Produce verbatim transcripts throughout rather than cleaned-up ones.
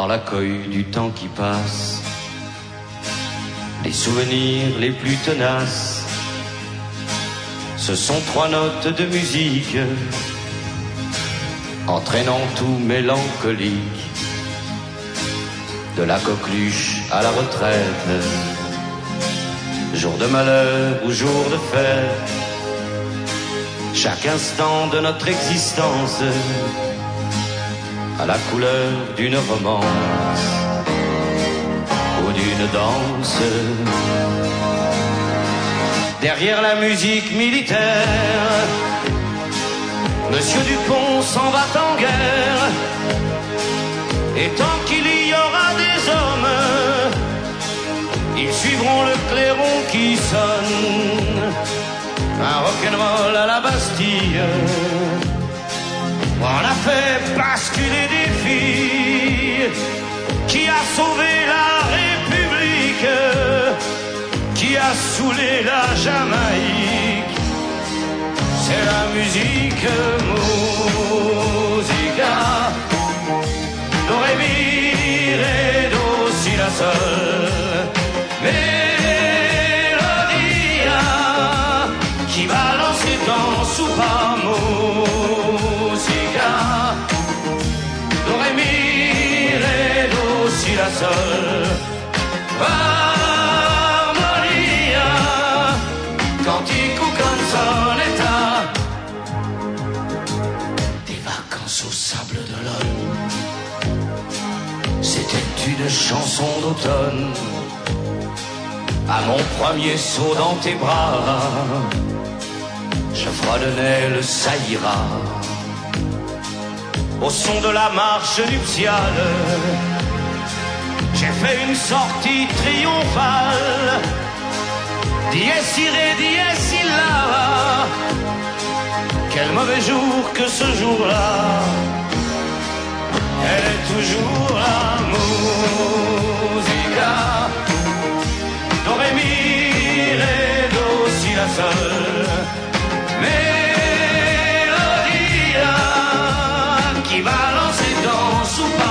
dans la cohue du temps qui passe, les souvenirs les plus tenaces, ce sont trois notes de musique, entraînant tout mélancolique, de la coqueluche à la retraite, jour de malheur ou jour de fête, chaque instant de notre existence à la couleur d'une romance ou d'une danse. Derrière la musique militaire, Monsieur Dupont s'en va en guerre, et tant qu'il y aura des hommes, ils suivront le clairon qui sonne, un rock'n'roll à la Bastille. On a fait basculer des filles, qui a sauvé la République, qui a saoulé la Jamaïque. C'est la musique, musica, do, ré, mi, ré, do, si, la, sol. Mélodia qui va lancer dans soupa, musica, do, ré, mi, ré, do, si, la, sol. Harmonia, cantico, canzonetta, des vacances au sable d'Olonne. C'était une chanson d'automne, à mon premier saut dans tes bras, je fredonnais le ça ira, au son de la marche nuptiale. J'ai fait une sortie triomphale, dies irae, dies illa. Quel mauvais jour que ce jour-là, elle est toujours la musica, do, ré, mi, ré, do, si, la, sol. Mélodia qui va lancer dans soupa,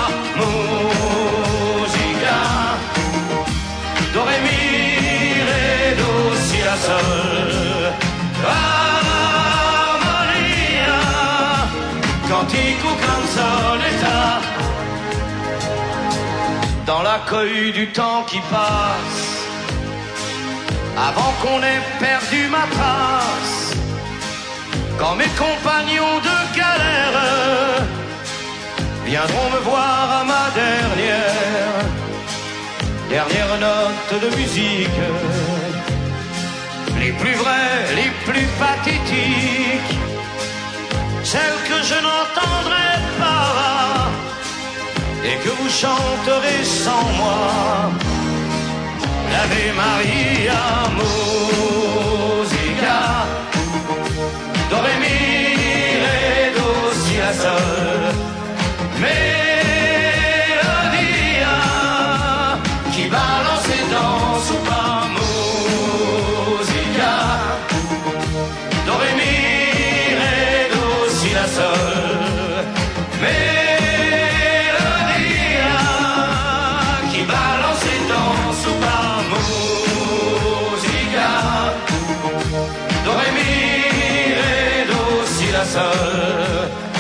musica, do, ré, mi, ré, do, si, la, sol. Harmonia, cantico, canzonetta, dans la cohue du temps qui passe, avant qu'on ait perdu ma trace, quand mes compagnons de galère viendront me voir à ma dernière, dernière note de musique, les plus vraies, les plus pathétiques, celles que je n'entendrai pas et que vous chanterez sans moi. Ave Maria, musica, do, ré, mi, ré, do, si, la, sol. Mélodia qui va lancer dans soupa, musica, do, ré, mi, ré, do, si, la, sol. Mélodia qui va lancer dans soupa, musica, do, ré, mi, ré, do, si, la, sol.